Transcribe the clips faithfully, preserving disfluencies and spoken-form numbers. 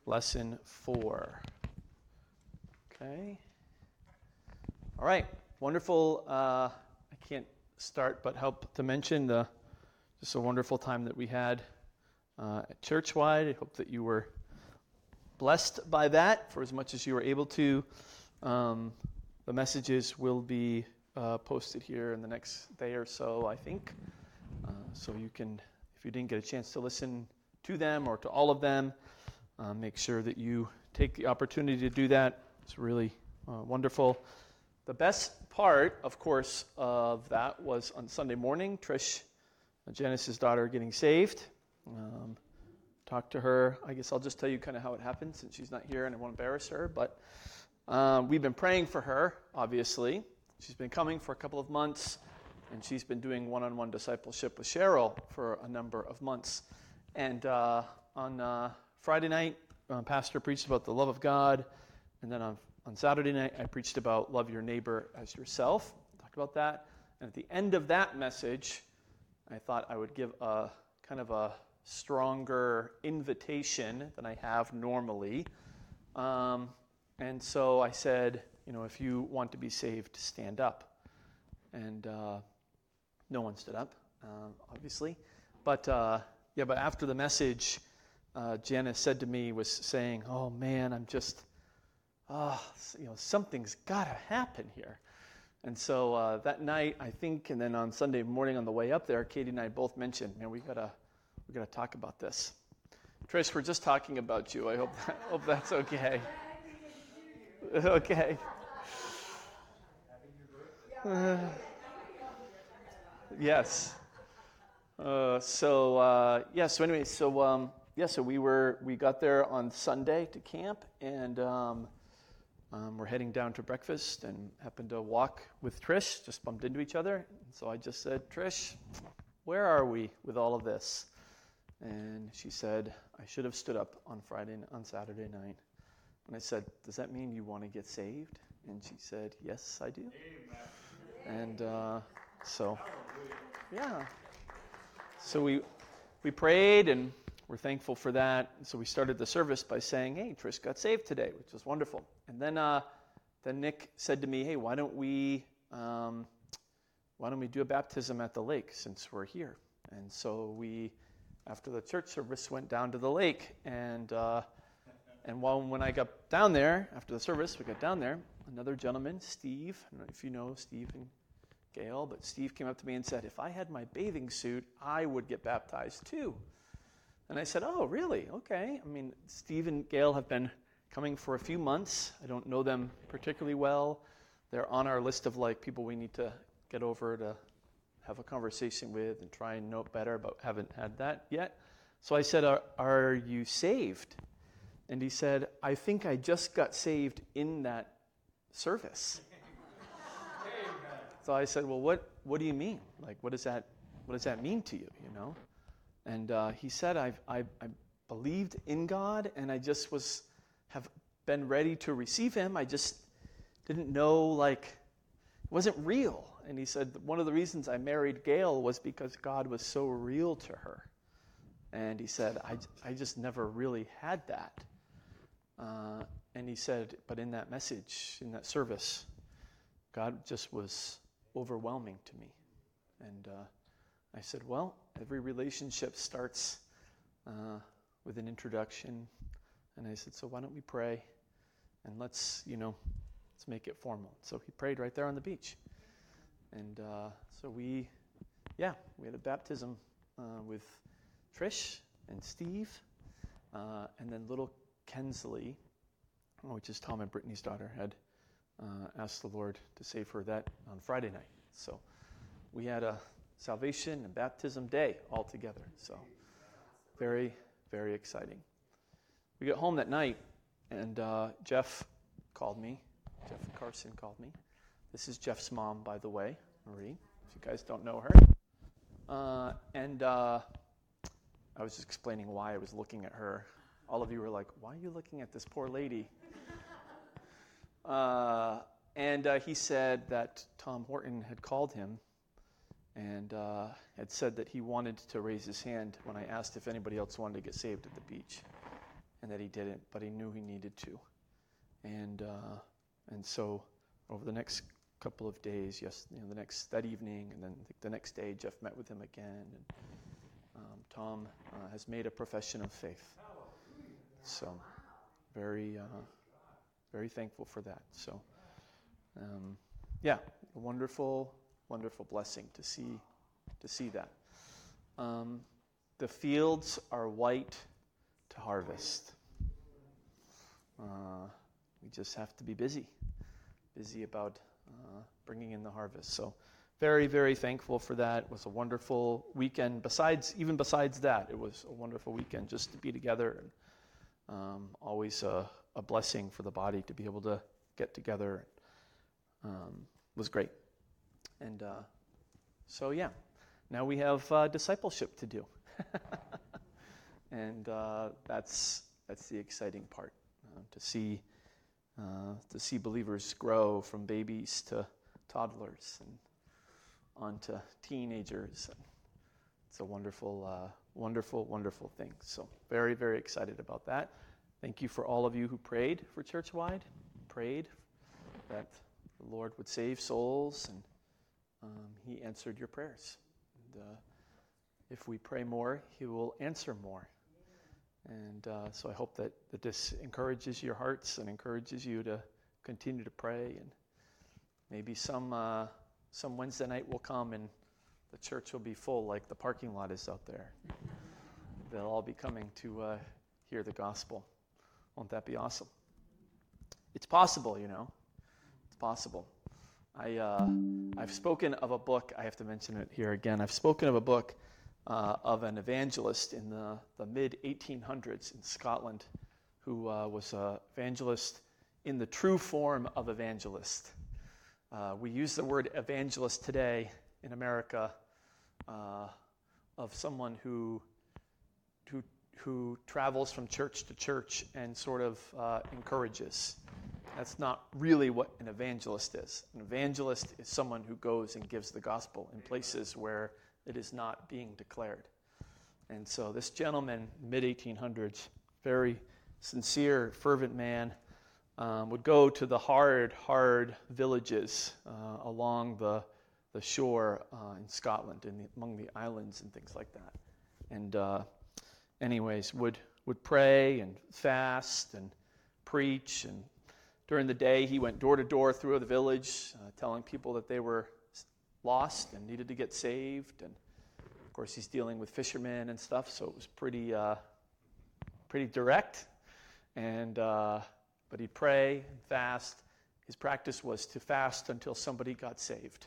lesson four. Okay. All right. Wonderful. Uh, I can't start but help to mention the just a wonderful time that we had uh, at Churchwide. I hope that you were blessed by that for as much as you were able to. Um, the messages will be uh, posted here in the next day or so, I think. Uh, so you can, if you didn't get a chance to listen to them or to all of them, uh, make sure that you take the opportunity to do that. It's really uh, wonderful. The best part, of course, of that was on Sunday morning, Trish, Janice's daughter, getting saved. Um, talked to her. I guess I'll just tell you kind of how it happened since she's not here and I won't embarrass her. But um, we've been praying for her, obviously. She's been coming for a couple of months, and she's been doing one-on-one discipleship with Cheryl for a number of months. And uh, on uh, Friday night, uh, Pastor preached about the love of God, and then on On Saturday night, I preached about love your neighbor as yourself. Talked about that. And at the end of that message, I thought I would give a kind of a stronger invitation than I have normally. Um, and so I said, you know, if you want to be saved, stand up. And uh, no one stood up, uh, obviously. But, uh, yeah, but after the message, uh, Janice said to me, was saying, oh, man, I'm just... Oh, you know, something's got to happen here. And so uh, that night, I think, and then on Sunday morning on the way up there, Katie and I both mentioned, man, we gotta, we gotta talk about this. Trish, we're just talking about you. I hope, that, hope that's okay. Okay. Uh, yes. Uh, so uh, yeah. So anyway, so um, yeah. So we were we got there on Sunday to camp, and. Um, Um, we're heading down to breakfast and happened to walk with Trish, just bumped into each other. And so I just said, Trish, where are we with all of this? And she said, I should have stood up on Friday, on Saturday night. And I said, does that mean you want to get saved? And she said, yes, I do. Amen. And uh, so, yeah. So we we prayed and we're thankful for that. So we started the service by saying, hey, Trish got saved today, which was wonderful. And then uh, then Nick said to me, hey, why don't we um, why don't we do a baptism at the lake since we're here? And so we, after the church service, went down to the lake. And uh, and while when I got down there, after the service, we got down there, another gentleman, Steve, I don't know if you know Steve and Gail, but Steve came up to me and said, if I had my bathing suit, I would get baptized too. And I said, oh, really? Okay. I mean, Steve and Gail have been coming for a few months. I don't know them particularly well. They're on our list of like people we need to get over to have a conversation with and try and know better, but haven't had that yet. So I said, are, are you saved? And he said, I think I just got saved in that service. So I said, well, what, what do you mean? Like, what does that what does that mean to you, you know? And uh, he said, I've, I, I believed in God, and I just was have been ready to receive him. I just didn't know, like, it wasn't real. And he said, one of the reasons I married Gail was because God was so real to her. And he said, I, I just never really had that. Uh, and he said, but in that message, in that service, God just was overwhelming to me. And uh, I said, well, every relationship starts uh, with an introduction. And I said, so why don't we pray? And let's, you know, let's make it formal. So he prayed right there on the beach. And uh, so we, yeah, we had a baptism uh, with Trish and Steve. Uh, and then little Kensley, which is Tom and Brittany's daughter, had uh, asked the Lord to save her that on Friday night. So we had a salvation and baptism day all together. So very, very exciting. We got home that night, and uh, Jeff called me. Jeff Carson called me. This is Jeff's mom, by the way, Marie, if you guys don't know her. Uh, and uh, I was just explaining why I was looking at her. All of you were like, why are you looking at this poor lady? Uh, and uh, he said that Tom Horton had called him and uh, had said that he wanted to raise his hand when I asked if anybody else wanted to get saved at the beach. and that he didn't, but he knew he needed to. And uh, and so over the next couple of days, yes, you know, the next that evening, and then the next day, Jeff met with him again, and um, Tom uh, has made a profession of faith. So very uh, very thankful for that. So um, yeah, a wonderful, wonderful blessing to see to see that. Um, the fields are white to harvest. Uh, we just have to be busy, busy about uh, bringing in the harvest. So very, very thankful for that. It was a wonderful weekend. Besides, even besides that, it was a wonderful weekend just to be together. And um, always a, a blessing for the body to be able to get together. Um, it was great. And uh, so, yeah, now we have uh, discipleship to do. And uh, that's that's the exciting part, uh, to see uh, to see believers grow from babies to toddlers and on to teenagers. And it's a wonderful, uh, wonderful, wonderful thing. So very, very excited about that. Thank you for all of you who prayed for Churchwide, prayed that the Lord would save souls, and um, He answered your prayers. And, uh, if we pray more, He will answer more. And uh, so I hope that, that this encourages your hearts and encourages you to continue to pray. And maybe some uh, some Wednesday night will come and the church will be full like the parking lot is out there. They'll all be coming to uh, hear the gospel. Won't that be awesome? It's possible, you know. It's possible. I, uh, I've spoken of a book. I have to mention it here again. I've spoken of a book Uh, of an evangelist in the, the mid eighteen hundreds in Scotland who uh, was an evangelist in the true form of evangelist. Uh, we use the word evangelist today in America uh, of someone who, who, who travels from church to church and sort of uh, encourages. That's not really what an evangelist is. An evangelist is someone who goes and gives the gospel in places where it is not being declared. And so this gentleman, mid eighteen hundreds, very sincere, fervent man, um, would go to the hard, hard villages uh, along the the shore uh, in Scotland, in the, among the islands and things like that. And uh, anyways, would would pray and fast and preach. And during the day, he went door to door through the village, uh, telling people that they were lost and needed to get saved. And of course he's dealing with fishermen and stuff, so it was pretty uh, pretty direct. And uh, but he'd pray and fast. His practice was to fast until somebody got saved.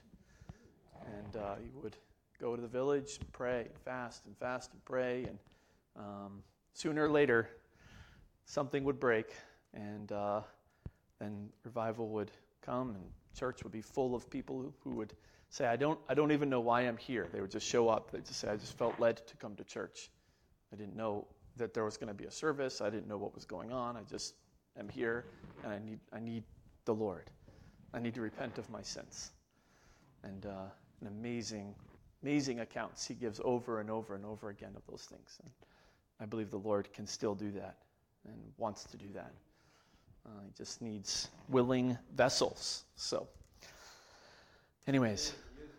And uh, he would go to the village and pray and fast and fast and pray. And um, sooner or later, something would break, and uh, then revival would come, and church would be full of people who, who would say, I don't I don't even know why I'm here. They would just show up. They'd just say, I just felt led to come to church. I didn't know that there was going to be a service. I didn't know what was going on. I just am here, and I need I need the Lord. I need to repent of my sins. And uh, an amazing, amazing accounts he gives over and over and over again of those things. And I believe the Lord can still do that and wants to do that. Uh, he just needs willing vessels. So, anyways.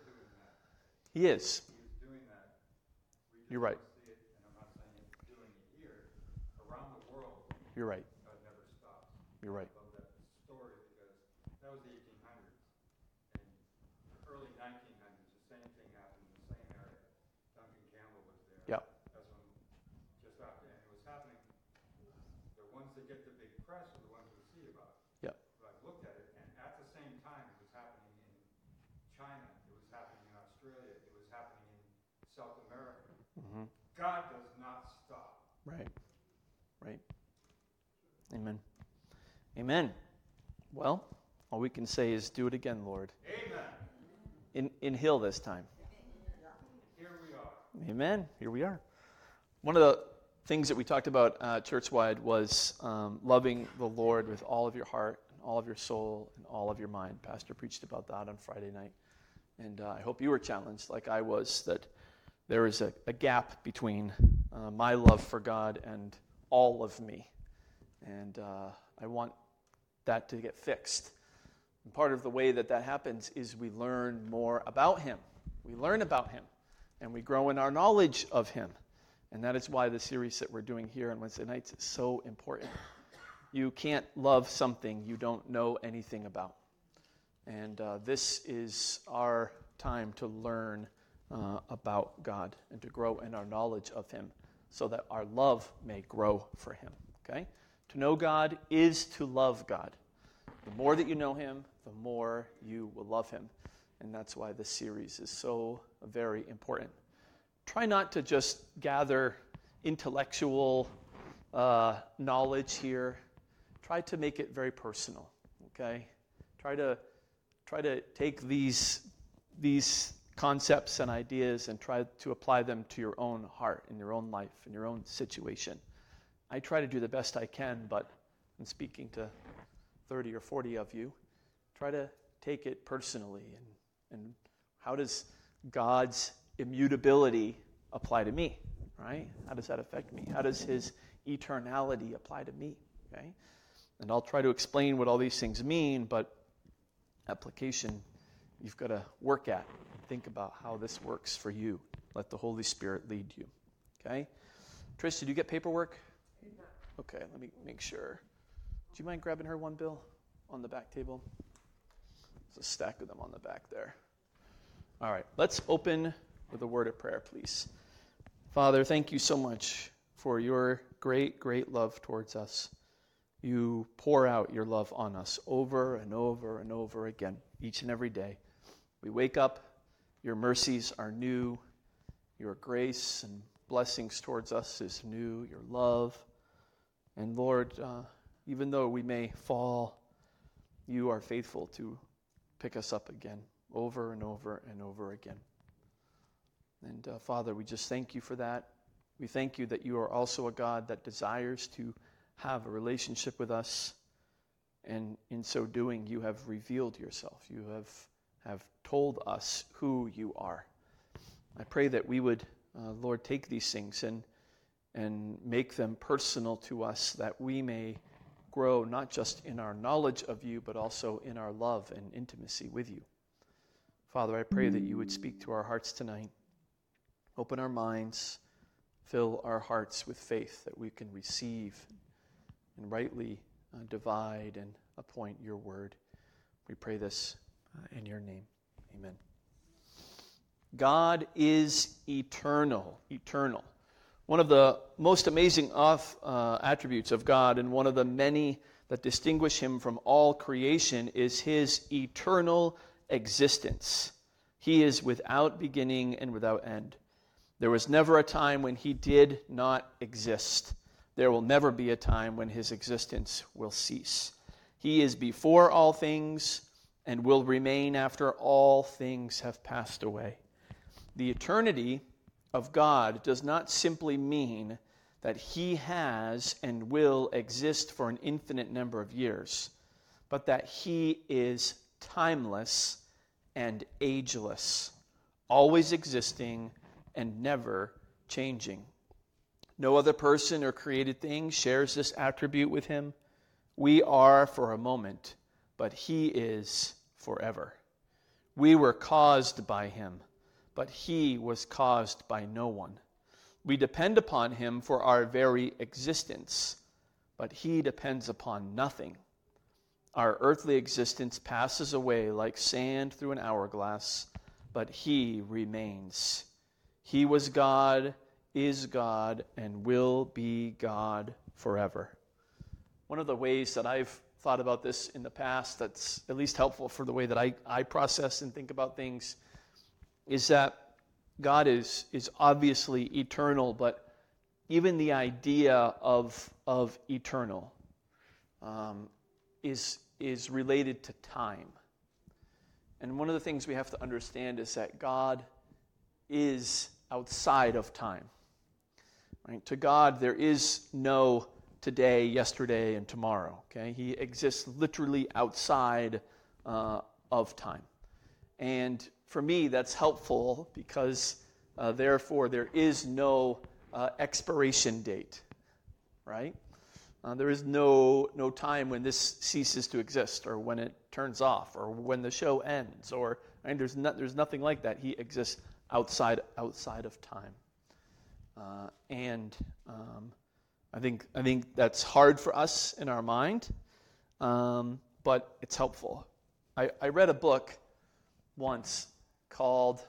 He is. He is doing that. We just You're right. don't see it, and I'm not saying he's doing it here. Around the world, You're right. God never stops. You're right. I love that story because that was the eighteen hundreds. And the early nineteen hundreds, the same thing happened in the same area. Duncan Campbell was there. Yeah. That's when, just after, and it was happening. The ones that get the big press are the ones who see about it. Yeah. But I've looked at it, and at the same time, it was happening in China. It was happening in Australia. It was happening in South America. Mm-hmm. God does not stop. Right. Right. Amen. Amen. Well, all we can say is do it again, Lord. Amen. In in Hill this time. Here we are. Amen. Here we are. One of the things that we talked about uh, church-wide was um, loving the Lord with all of your heart and all of your soul and all of your mind. Pastor preached about that on Friday night. And uh, I hope you were challenged, like I was, that there is a, a gap between uh, my love for God and all of me. And uh, I want that to get fixed. And part of the way that that happens is we learn more about him. We learn about him, and we grow in our knowledge of him. And that is why the series that we're doing here on Wednesday nights is so important. You can't love something you don't know anything about. And uh, this is our time to learn uh, about God and to grow in our knowledge of him so that our love may grow for him. Okay? To know God is to love God. The more that you know him, the more you will love him. And that's why this series is so very important. Try not to just gather intellectual uh, knowledge here. Try to make it very personal, okay? Try to try to take these these concepts and ideas and try to apply them to your own heart, in your own life, in your own situation. I try to do the best I can, but I'm speaking to thirty or forty of you. Try to take it personally, and and how does God's immutability apply to me, right? How does that affect me? How does his eternality apply to me, okay? And I'll try to explain what all these things mean, but application, you've got to work at. Think about how this works for you. Let the Holy Spirit lead you, okay? Trish, did you get paperwork? Okay, let me make sure. Do you mind grabbing her one, Bill, on the back table? There's a stack of them on the back there. All right, let's open with a word of prayer, please. Father, thank you so much for your great, great love towards us. You pour out your love on us over and over and over again, each and every day. We wake up, your mercies are new, your grace and blessings towards us is new, your love. And Lord, uh, even though we may fall, you are faithful to pick us up again, over and over and over again. And uh, Father, we just thank you for that. We thank you that you are also a God that desires to have a relationship with us. And in so doing, you have revealed yourself. You have, have told us who you are. I pray that we would, uh, Lord, take these things and, and make them personal to us, that we may grow not just in our knowledge of you, but also in our love and intimacy with you. Father, I pray that you would speak to our hearts tonight. Open our minds, fill our hearts with faith that we can receive and rightly uh, divide and appoint your word. We pray this uh, in your name. Amen. God is eternal, eternal. One of the most amazing off, uh, attributes of God, and one of the many that distinguish him from all creation, is his eternal existence. He is without beginning and without end. There was never a time when he did not exist. There will never be a time when his existence will cease. He is before all things and will remain after all things have passed away. The eternity of God does not simply mean that he has and will exist for an infinite number of years, but that he is timeless and ageless, always existing and never changing. No other person or created thing shares this attribute with him. We are for a moment, but he is forever. We were caused by him, but he was caused by no one. We depend upon him for our very existence, but he depends upon nothing. Our earthly existence passes away like sand through an hourglass, but he remains. He was God, is God, and will be God forever. One of the ways that I've thought about this in the past that's at least helpful for the way that I, I process and think about things is that God is, is obviously eternal, but even the idea of, of eternal um, is, is related to time. And one of the things we have to understand is that God is outside of time. Right? To God, there is no today, yesterday, and tomorrow. Okay, He exists literally outside uh, of time. And for me, that's helpful because, uh, therefore, there is no uh, expiration date. Right? Uh, there is no no time when this ceases to exist, or when it turns off, or when the show ends, or I mean, there's no, there's nothing like that. He exists outside outside of time, uh, and um, I think I think that's hard for us in our mind, um, but it's helpful. I, I read a book once called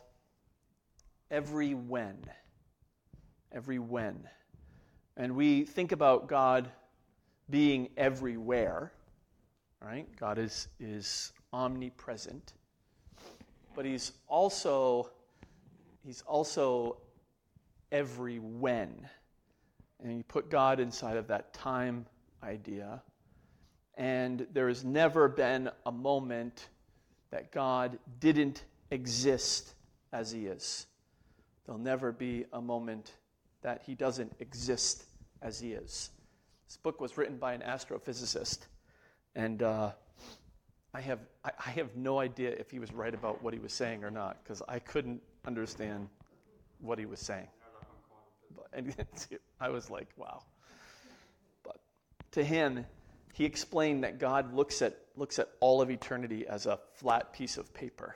Every When. Every When. And we think about God being everywhere, right? God is, is omnipresent. But he's also he's also every when. And you put God inside of that time idea. And there has never been a moment that God didn't exist as he is. There'll never be a moment that he doesn't exist as he is. This book was written by an astrophysicist, and uh, I have I, I have no idea if he was right about what he was saying or not, because I couldn't understand what he was saying. But, and I was like, wow. But to him, he explained that God looks at looks at all of eternity as a flat piece of paper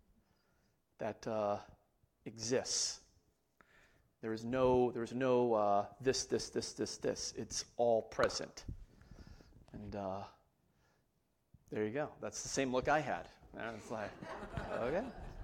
that uh, exists. There is no, there is no uh, this, this, this, this, this. It's all present. And uh, there you go. That's the same look I had. And it's like, okay.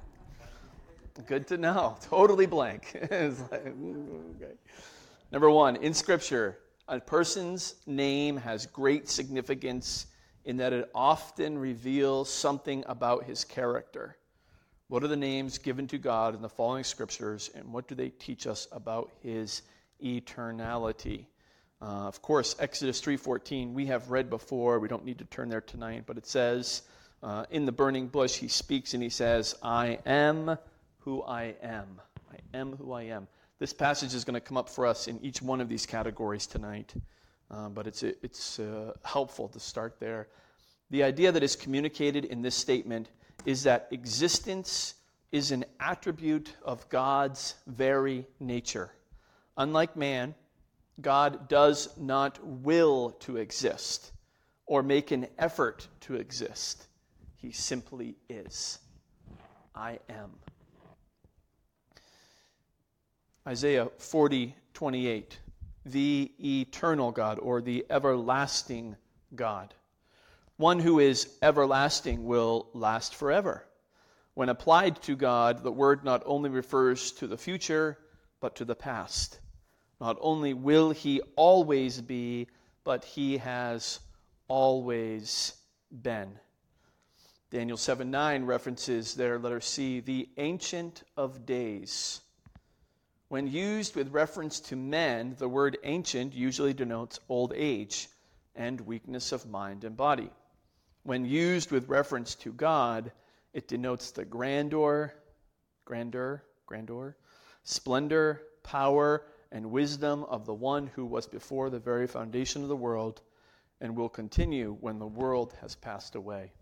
Good to know. Totally blank. It's like, okay. Number one, in Scripture, a person's name has great significance in that it often reveals something about his character. What are the names given to God in the following scriptures, and what do they teach us about his eternality? Uh, of course, Exodus three fourteen we have read before. We don't need to turn there tonight, but it says, uh, in the burning bush, he speaks and he says, I am who I am. I am who I am. This passage is going to come up for us in each one of these categories tonight, uh, but it's, it's uh, helpful to start there. The idea that is communicated in this statement is that existence is an attribute of God's very nature. Unlike man, God does not will to exist or make an effort to exist. He simply is. I am. Isaiah forty twenty-eight, the eternal God, or the everlasting God. One who is everlasting will last forever. When applied to God, the word not only refers to the future, but to the past. Not only will he always be, but he has always been. Daniel seven nine references there, letter C, the Ancient of Days. When used with reference to men, the word ancient usually denotes old age and weakness of mind and body. When used with reference to God, it denotes the grandeur, grandeur, grandeur, splendor, power, and wisdom of the one who was before the very foundation of the world and will continue when the world has passed away.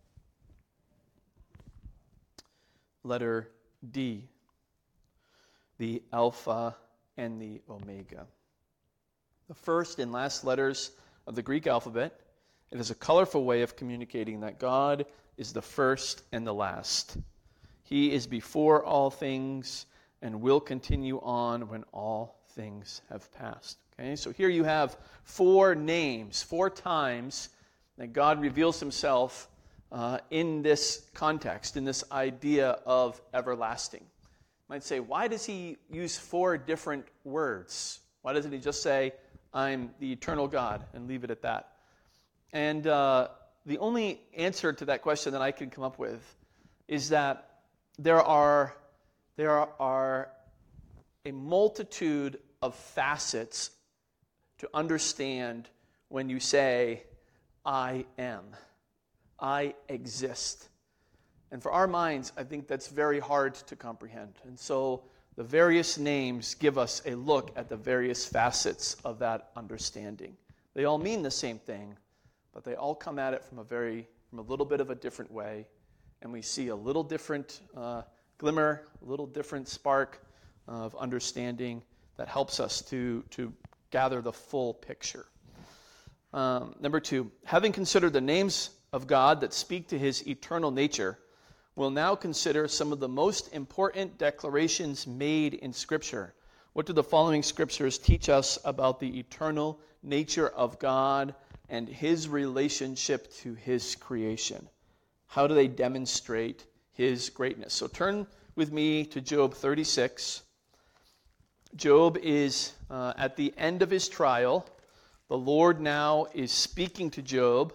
Letter D, the Alpha and the Omega. The first and last letters of the Greek alphabet. It is a colorful way of communicating that God is the first and the last. He is before all things and will continue on when all things have passed. Okay, so here you have four names, four times that God reveals himself uh, in this context, in this idea of everlasting. You might say, why does he use four different words? Why doesn't he just say, I'm the eternal God, and leave it at that? And uh, the only answer to that question that I can come up with is that there are there are a multitude of facets to understand when you say, I am, I exist. And for our minds, I think that's very hard to comprehend. And so the various names give us a look at the various facets of that understanding. They all mean the same thing, but they all come at it from a very, from a little bit of a different way, and we see a little different uh, glimmer, a little different spark of understanding that helps us to, to gather the full picture. Um, number two, having considered the names of God that speak to his eternal nature, we'll now consider some of the most important declarations made in Scripture. What do the following scriptures teach us about the eternal nature of God and his relationship to his creation? How do they demonstrate his greatness? So turn with me to Job thirty-six. Job is uh, at the end of his trial. The Lord now is speaking to Job.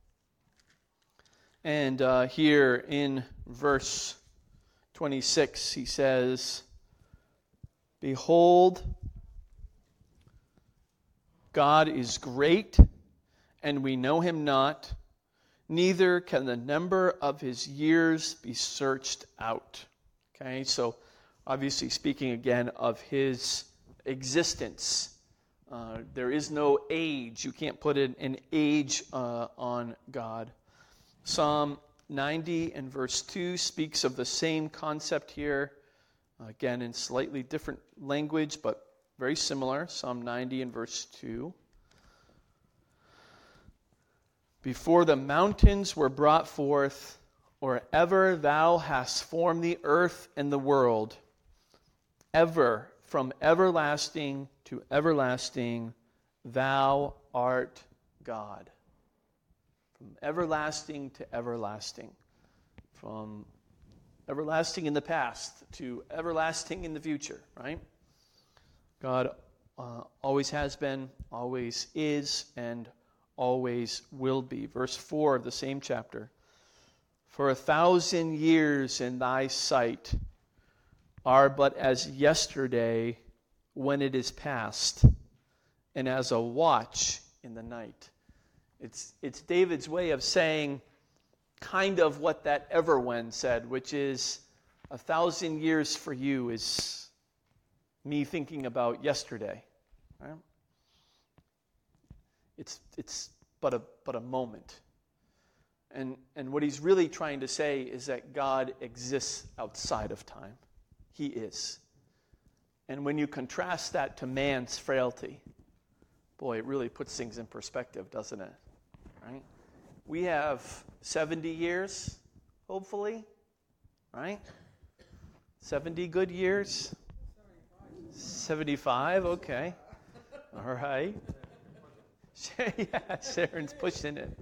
And uh, here in verse twenty-six, he says, "Behold, God is great, and we know him not, neither can the number of his years be searched out." Okay, so obviously speaking again of his existence. Uh, there is no age. You can't put an, an age uh, on God. Psalm ninety and verse two speaks of the same concept here. Again, in slightly different language, but very similar. Psalm ninety and verse two. "Before the mountains were brought forth, or ever thou hast formed the earth and the world, ever from everlasting to everlasting, thou art God." From everlasting to everlasting. From everlasting in the past to everlasting in the future, right? God uh, always has been, always is, and always will be. Verse four of the same chapter. "For a thousand years in thy sight are but as yesterday when it is past, and as a watch in the night." It's, it's David's way of saying kind of what that Everwhen said, which is, a thousand years for you is me thinking about yesterday. Right? It's it's but a but a moment. And and what he's really trying to say is that God exists outside of time. He is. And when you contrast that to man's frailty, boy, it really puts things in perspective, doesn't it? Right? We have seventy years, hopefully, right? seventy good years? seventy-five, okay. All right. Yeah, Sharon's pushing it.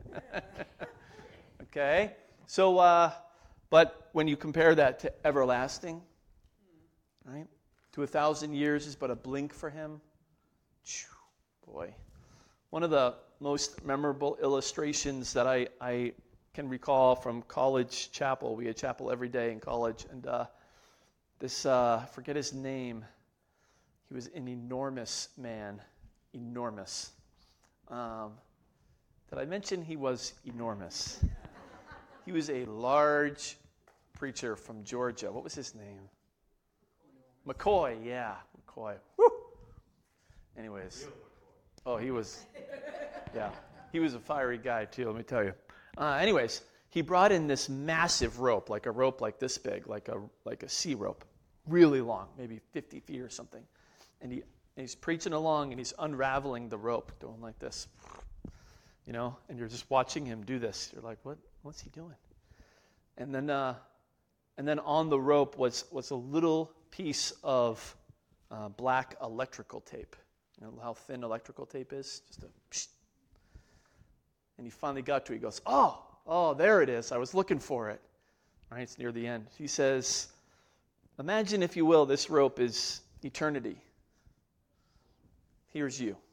Okay. So, uh, but when you compare that to everlasting, right? To a thousand years is but a blink for him. Boy. One of the most memorable illustrations that I, I can recall from college chapel. We had chapel every day in college. And uh, this, uh, I forget his name. He was an enormous man. Enormous. Um, did I mention he was enormous? He was a large preacher from Georgia. What was his name? McCoy, yeah. McCoy. Woo! Anyways. Oh, he was, yeah. He was a fiery guy, too, let me tell you. Uh, anyways, he brought in this massive rope, like a rope like this big, like a like a sea rope, really long, maybe fifty feet or something. And he and he's preaching along, and he's unraveling the rope, doing like this. You know, and you're just watching him do this. You're like, what? What's he doing? And then, uh, and then on the rope was was a little piece of uh, black electrical tape. You know how thin electrical tape is? Just a psh. And he finally got to it. He goes, oh, oh, there it is. I was looking for it. All right, it's near the end. He says, imagine, if you will, this rope is eternity. Here's you.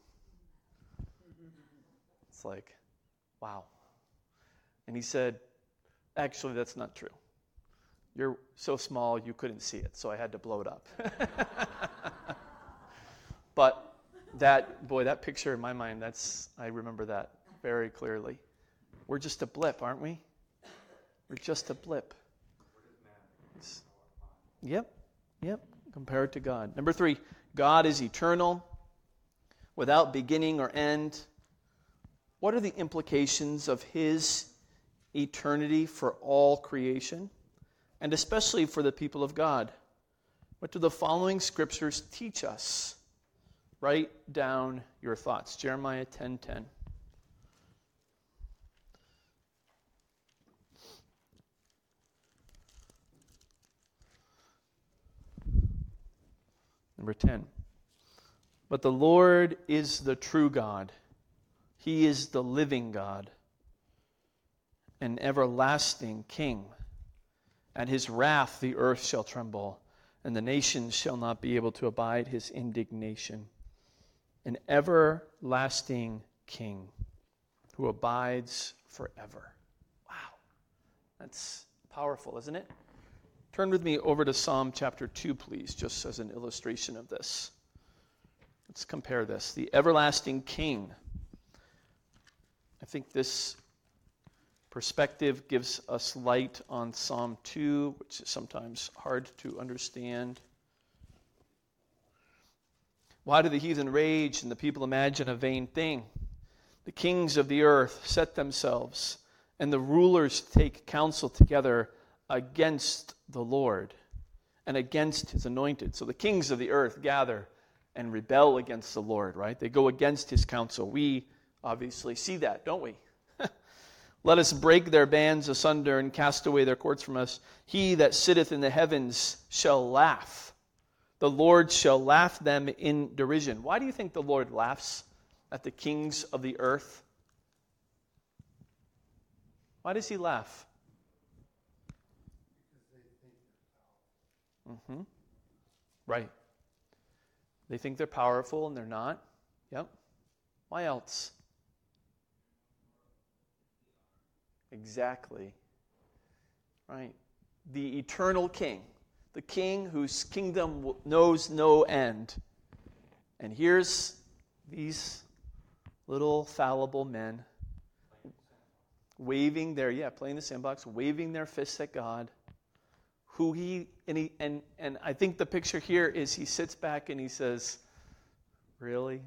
It's like, wow. And he said, actually, that's not true. You're so small you couldn't see it, so I had to blow it up. But that, boy, that picture in my mind, that's, I remember that very clearly. We're just a blip, aren't we? We're just a blip. It's, yep, yep, compared to God. Number three, God is eternal, without beginning or end. What are the implications of his eternity for all creation, and especially for the people of God? What do the following scriptures teach us? Write down your thoughts. Jeremiah ten ten. Number ten. But the Lord is the true God. He is the living God, an everlasting King. At his wrath the earth shall tremble, and the nations shall not be able to abide his indignation. An everlasting King who abides forever. Wow. That's powerful, isn't it? Turn with me over to Psalm chapter two, please, just as an illustration of this. Let's compare this. The everlasting King. I think this perspective gives us light on Psalm two, which is sometimes hard to understand. Why do the heathen rage and the people imagine a vain thing? The kings of the earth set themselves, and the rulers take counsel together against the Lord and against his anointed. So the kings of the earth gather and rebel against the Lord, right? They go against his counsel. We obviously see that, don't we? Let us break their bands asunder and cast away their cords from us. He that sitteth in the heavens shall laugh. The Lord shall laugh them in derision. Why do you think the Lord laughs at the kings of the earth? Why does he laugh? Mm-hmm. Right. They think they're powerful and they're not. Yep. Why else? Exactly. Right. The eternal King. The King whose kingdom knows no end. And here's these little fallible men waving their, yeah, playing the sandbox, waving their fists at God. Who he, and he, and, and I think the picture here is he sits back and he says, really?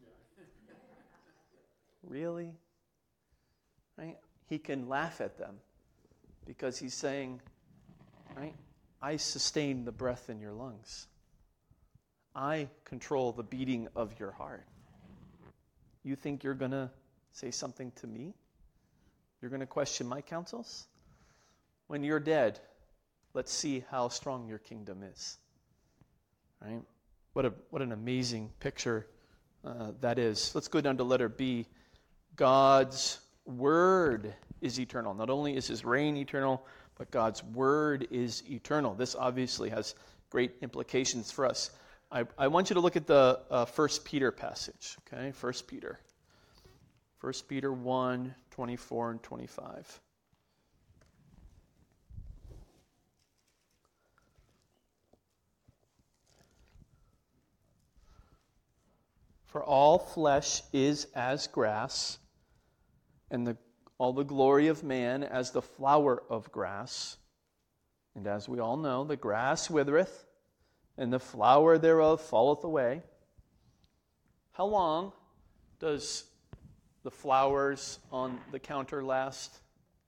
Really? Right? He can laugh at them because he's saying, right, I sustain the breath in your lungs. I control the beating of your heart. You think you're going to say something to me? You're going to question my counsels? When you're dead, let's see how strong your kingdom is. Right? What a what an amazing picture uh, that is. Let's go down to letter B. God's word is eternal. Not only is his reign eternal, but God's word is eternal. This obviously has great implications for us. I, I want you to look at the uh, First Peter passage. Okay, First Peter. First Peter one, twenty-four and twenty-five. For all flesh is as grass, and the, all the glory of man as the flower of grass. And as we all know, the grass withereth, and the flower thereof falleth away. How long does the flowers on the counter last?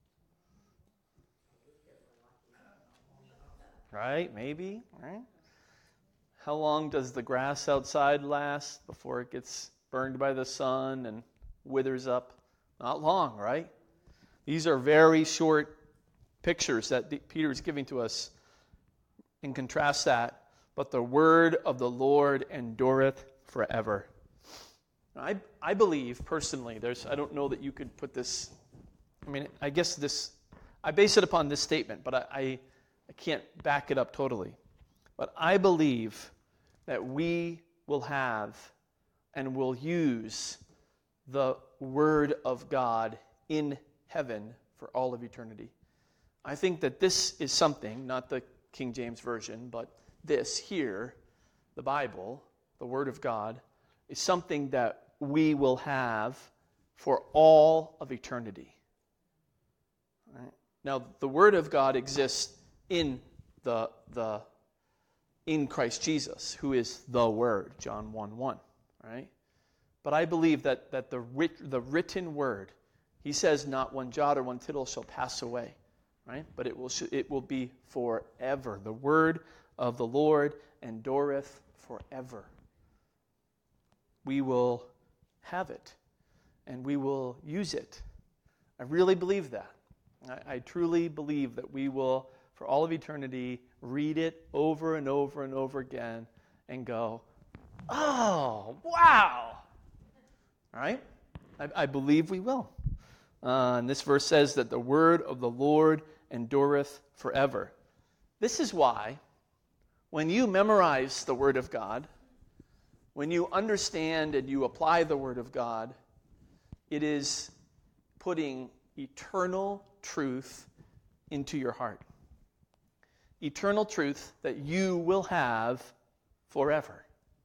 Right? Maybe, right? How long does the grass outside last before it gets burned by the sun and withers up? Not long, right? These are very short pictures that Peter is giving to us. And contrast that. But the word of the Lord endureth forever. I I believe personally, there's I don't know that you could put this, I mean, I guess this, I base it upon this statement, but I, I, I can't back it up totally. But I believe that we will have and will use the Word of God in heaven for all of eternity. I think that this is something, not the King James Version, but this here, the Bible, the Word of God, is something that we will have for all of eternity. Right? Now, the Word of God exists in the the in Christ Jesus, who is the Word, John one one, right? But I believe that, that the writ, the written Word, he says, not one jot or one tittle shall pass away, right? But it will it will be forever. The Word of the Lord endureth forever. We will have it, and we will use it. I really believe that. I, I truly believe that we will, for all of eternity, read it over and over and over again and go, oh, wow. All right? I, I believe we will. Uh, and this verse says that the word of the Lord endureth forever. This is why when you memorize the word of God, when you understand and you apply the word of God, it is putting eternal truth into your heart. Eternal truth that you will have forever.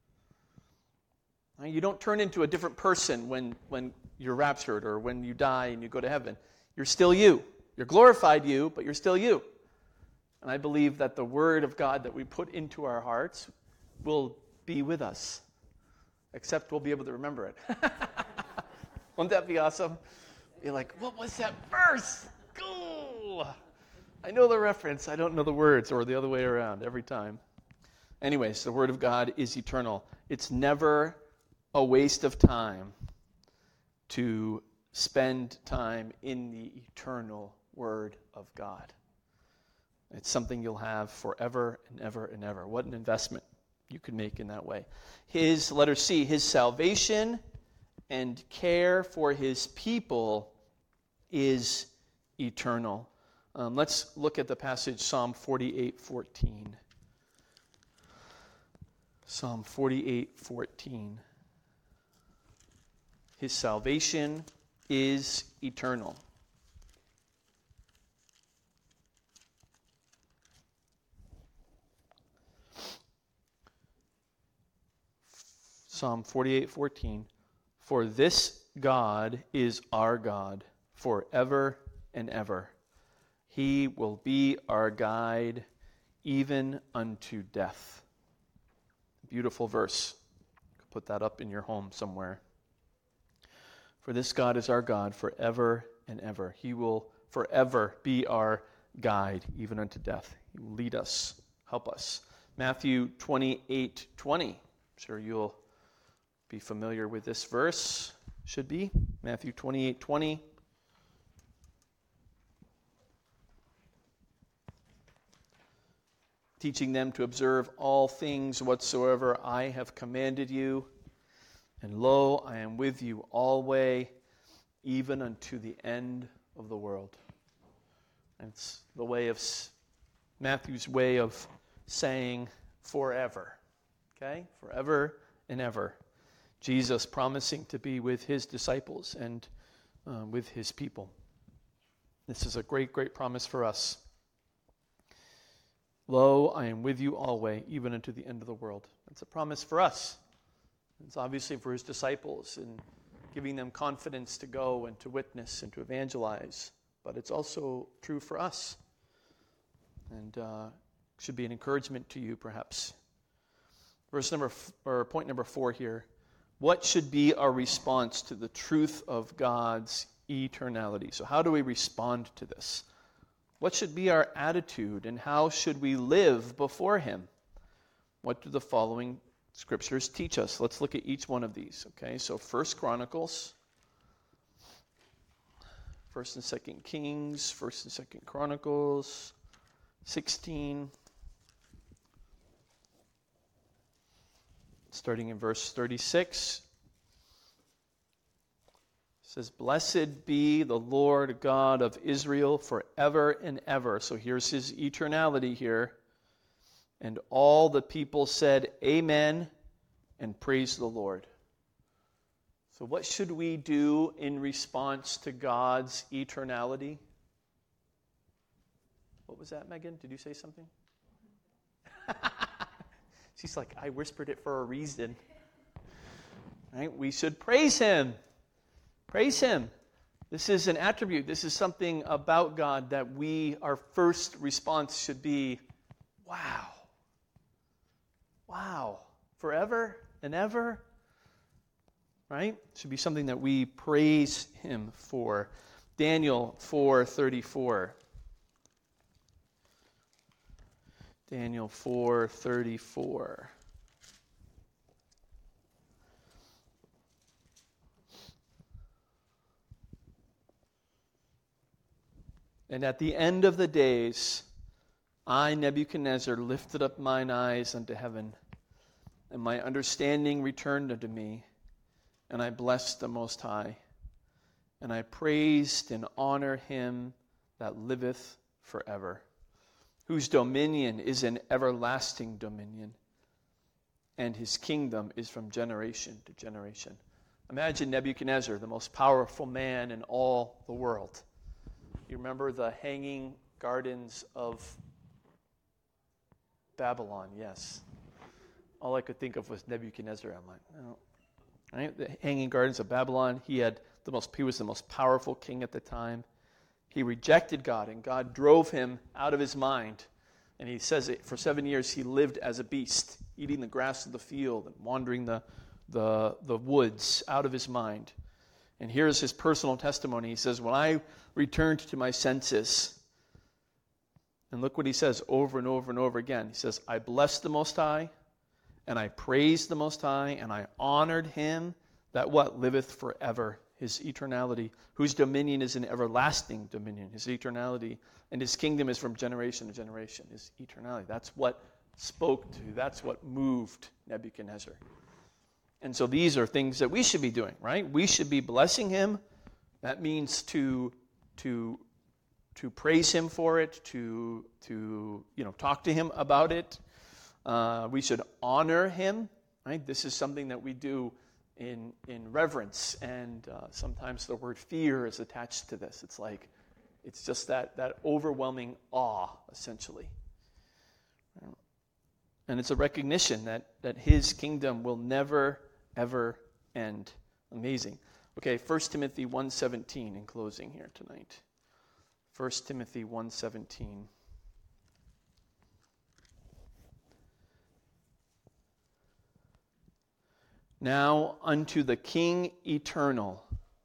You don't turn into a different person when, when you're raptured or when you die and you go to heaven. You're still you. You're glorified you, but you're still you. And I believe that the word of God that we put into our hearts will be with us. Except we'll be able to remember it. Won't that be awesome? Be like, what was that verse? Cool. I know the reference. I don't know the words, or the other way around every time. Anyways, the word of God is eternal. It's never a waste of time to spend time in the eternal word of God. It's something you'll have forever and ever and ever. What an investment you could make in that way. His, letter C, his salvation and care for his people is eternal. Um, let's look at the passage, Psalm forty-eight fourteen. Psalm forty-eight fourteen. His salvation is eternal. Psalm forty-eight fourteen. For this God is our God forever and ever. He will be our guide even unto death. Beautiful verse. Put that up in your home somewhere. For this God is our God forever and ever. He will forever be our guide even unto death. He will lead us, help us. Matthew twenty-eight twenty. I'm sure you'll be familiar with this verse. Should be. Matthew twenty-eight twenty. Teaching them to observe all things whatsoever I have commanded you. And lo, I am with you always, even unto the end of the world. And it's the way of, Matthew's way of saying forever. Okay? Forever and ever. Jesus promising to be with his disciples and uh, with his people. This is a great, great promise for us. Lo, I am with you always, even unto the end of the world. That's a promise for us. It's obviously for his disciples and giving them confidence to go and to witness and to evangelize. But it's also true for us. And uh, should be an encouragement to you, perhaps. Verse number, f- or point number four here. What should be our response to the truth of God's eternality? So how do we respond to this? What should be our attitude, and how should we live before him? What do the following scriptures teach us? Let's look at each one of these. Okay, so First Chronicles, First and Second Kings, First and Second Chronicles, sixteen, starting in verse thirty-six. It says, blessed be the Lord God of Israel forever and ever. So here's his eternality here. And all the people said, amen, and praise the Lord. So what should we do in response to God's eternality? What was that, Megan? Did you say something? She's like, I whispered it for a reason. Right? We should praise him. Praise him. This is an attribute. This is something about God that we, our first response should be, wow. Wow. Forever and ever. Right? It should be something that we praise him for. Daniel four thirty-four. Daniel four thirty-four. And at the end of the days, I, Nebuchadnezzar, lifted up mine eyes unto heaven, and my understanding returned unto me, and I blessed the Most High. And I praised and honored him that liveth forever, whose dominion is an everlasting dominion, and his kingdom is from generation to generation. Imagine Nebuchadnezzar, the most powerful man in all the world. You remember the hanging gardens of Babylon? Yes. All I could think of was Nebuchadnezzar. I'm like, no. Right? The hanging gardens of Babylon. He had the most. He was the most powerful king at the time. He rejected God, and God drove him out of his mind. And he says it, for seven years he lived as a beast, eating the grass of the field and wandering the, the, the woods out of his mind. And here's his personal testimony. He says, when I returned to my senses, and look what he says over and over and over again. He says, I blessed the Most High, and I praised the Most High, and I honored him that what? Liveth forever, his eternality, whose dominion is an everlasting dominion, his eternality, and his kingdom is from generation to generation, his eternality. That's what spoke to, that's what moved Nebuchadnezzar. And so these are things that we should be doing, right? We should be blessing him. That means to, to, to praise him for it, to, to you know, talk to him about it. Uh, we should honor him, right? This is something that we do in in reverence, and uh, sometimes the word fear is attached to this. It's like, it's just that, that overwhelming awe, essentially. And it's a recognition that, that his kingdom will never, ever end. Amazing. Okay, First Timothy one seventeen in closing here tonight. First Timothy one seventeen. Now unto the King eternal.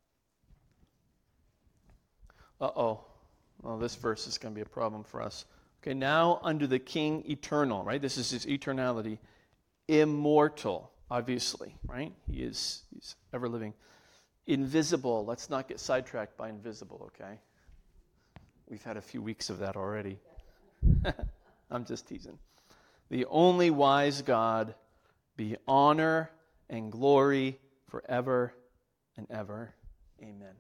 Uh-oh. Well, this verse is going to be a problem for us. Okay, now unto the King eternal, right? This is his eternality. Immortal, obviously, right? He is he's ever living. Invisible. Let's not get sidetracked by invisible, okay? We've had a few weeks of that already. I'm just teasing. The only wise God, be honor and glory forever and ever. Amen.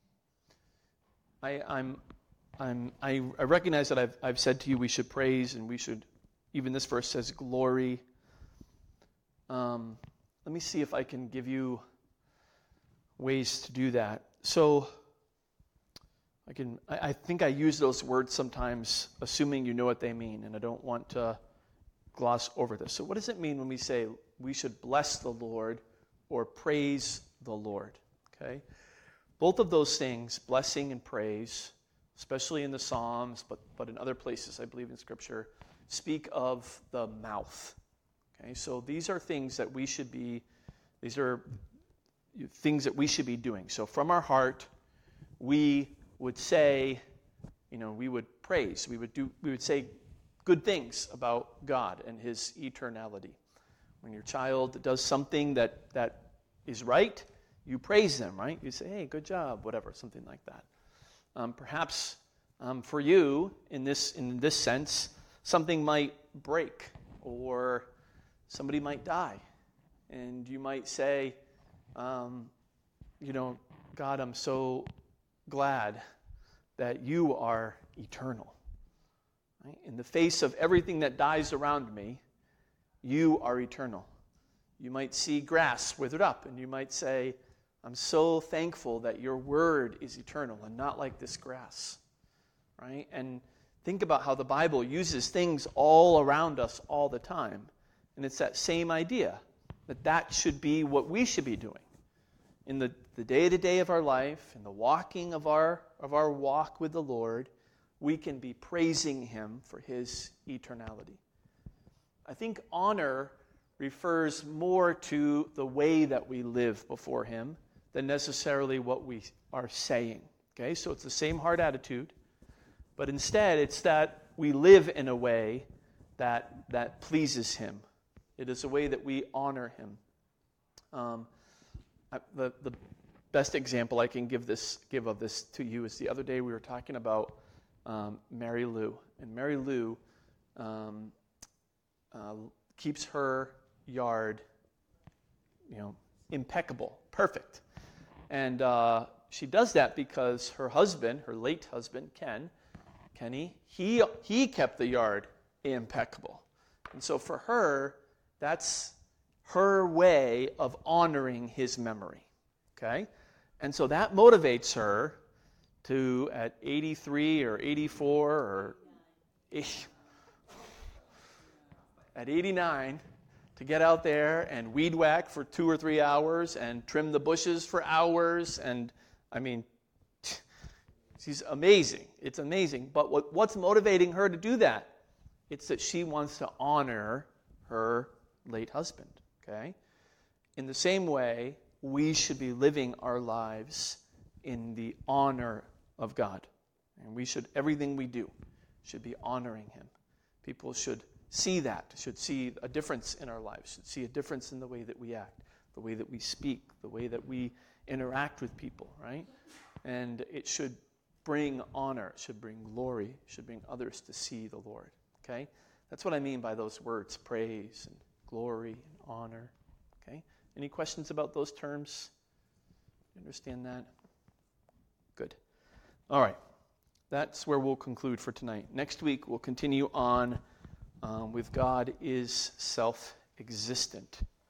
I, I'm, I'm, I, I recognize that I've, I've said to you we should praise and we should, even this verse says glory. Um, let me see if I can give you ways to do that. So I can. I, I think I use those words sometimes, assuming you know what they mean, and I don't want to gloss over this. So what does it mean when we say we should bless the Lord or praise the Lord? Okay, both of those things, blessing and praise, especially in the Psalms, but but in other places, I believe in Scripture, speak of the mouth. Okay, so these are things that we should be. These are things that we should be doing. So from our heart, we would say, you know, we would praise. We would do. We would say good things about God and his eternality. When your child does something that, that is right, you praise them, right? You say, hey, good job, whatever, something like that. Um, perhaps um, for you, in this in this sense, something might break or somebody might die. And you might say, um, you know, God, I'm so glad that you are eternal. Right? In the face of everything that dies around me, you are eternal. You might see grass withered up, and you might say, I'm so thankful that your word is eternal and not like this grass. Right? And think about how the Bible uses things all around us all the time. And it's that same idea, that that should be what we should be doing. In the, the day-to-day of our life, in the walking of our, of our walk with the Lord, we can be praising him for his eternality. I think honor refers more to the way that we live before him than necessarily what we are saying. Okay, so it's the same heart attitude, but instead it's that we live in a way that, that pleases him. It is a way that we honor him. Um, I, the, the best example I can give this give of this to you is the other day we were talking about um, Mary Lou. And Mary Lou um, uh, keeps her yard, you know, impeccable, perfect. And uh, she does that because her husband, her late husband, Ken, Kenny, he he kept the yard impeccable. And so for her, that's her way of honoring his memory. Okay? And so that motivates her to, at eighty-three or eighty-four or at eighty-nine, to get out there and weed whack for two or three hours and trim the bushes for hours. And, I mean, she's amazing. It's amazing. But what, what's motivating her to do that? It's that she wants to honor her late husband, okay? In the same way, we should be living our lives in the honor of God. And we should, everything we do should be honoring him. People should see that, should see a difference in our lives, should see a difference in the way that we act, the way that we speak, the way that we interact with people, right? And it should bring honor, it should bring glory, it should bring others to see the Lord, okay? That's what I mean by those words, praise and glory and honor, okay? Any questions about those terms? You understand that? Good. All right. That's where we'll conclude for tonight. Next week, we'll continue on um, with God is self-existent.